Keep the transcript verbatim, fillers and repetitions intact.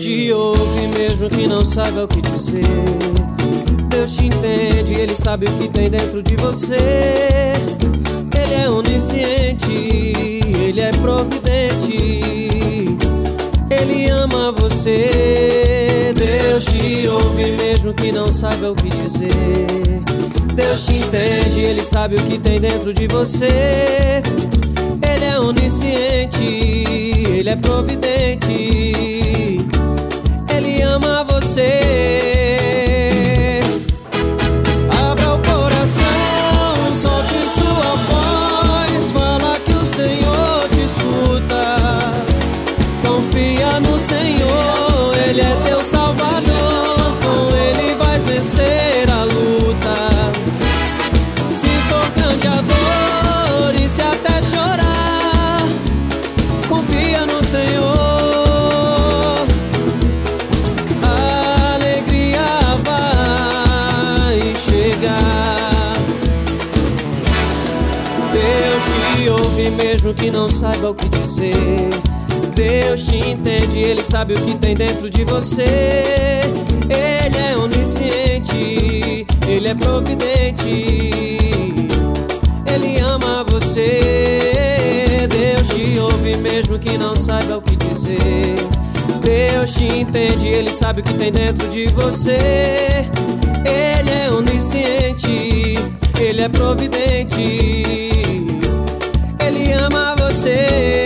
te ouve mesmo que não saiba o que dizer. Deus te entende, Ele sabe o que tem dentro de você. Ele é onisciente, Ele é providente, Ele ama você. Deus te ouve mesmo que não saiba o que dizer. Deus te entende, Ele sabe o que tem dentro de você. Ele é onisciente, Ele é providente, Ele ama você. Abra o coração, solte sua voz, fala que o Senhor te escuta. Confia no Senhor, Ele é teu Salvador, com Ele vais vencer a luta. Se for grande a dor e se até chorar, confia no Senhor, a alegria vai chegar. Deus te ouve mesmo que não saiba o que dizer. Deus te entende, Ele sabe o que tem dentro de você. Ele é onisciente, Ele é providente, Ele ama você. Deus te ouve mesmo que não saiba o que dizer. Deus te entende, Ele sabe o que tem dentro de você. Ele é onisciente, Ele é providente, Ele ama você.